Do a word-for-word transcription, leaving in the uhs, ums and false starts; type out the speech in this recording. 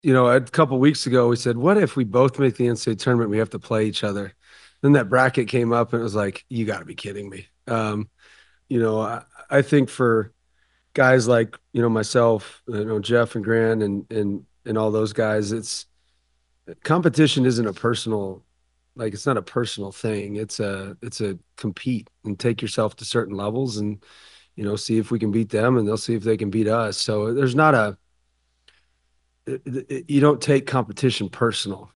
you know, a couple weeks ago, we said, what if we both make the N C double A tournament? We have to play each other. Then that bracket came up and it was like, you got to be kidding me. Um, you know, I, I think for guys like, you know, myself, you know, Jeff and Grant and, and, and all those guys, it's competition isn't a personal, like, it's not a personal thing. It's a, it's a compete and take yourself to certain levels and, you know, see if we can beat them and they'll see if they can beat us. So there's not a, you don't take competition personal.